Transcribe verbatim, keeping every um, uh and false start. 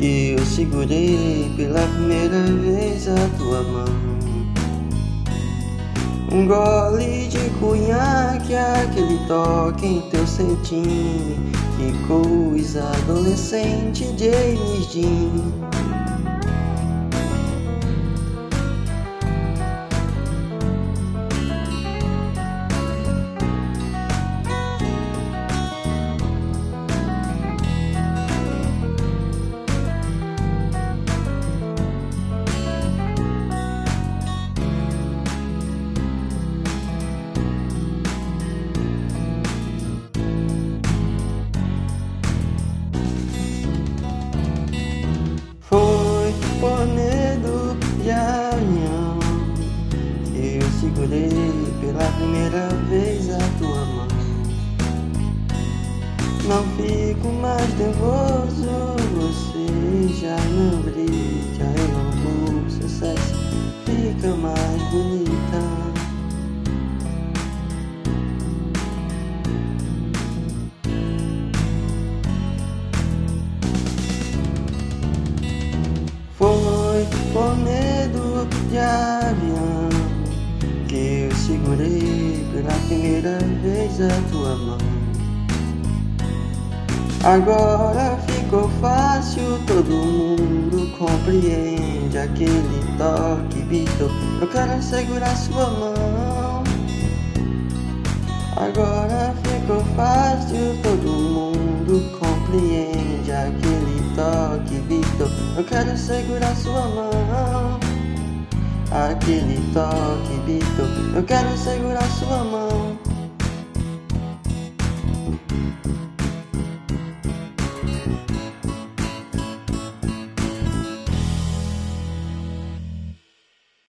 que eu segurei pela primeira vez a tua mão. Um gole de cunhaque, aquele toque em teu centime, que coisa adolescente, James Dean. Foi por medo de avião que eu segurei pela primeira vez a tua mão. Não fico mais nervoso, você já não brilha em algum sucesso, fica mais bonita. Foi por medo de avião que eu segurei pela primeira vez a tua mão. Agora ficou fácil, todo mundo compreende aquele toque, Vitor. Eu quero segurar sua mão. Agora ficou fácil, todo mundo compreende aquele toque, Vitor. Eu quero segurar sua mão. Aquele toque, Vitor. Eu quero segurar sua mão.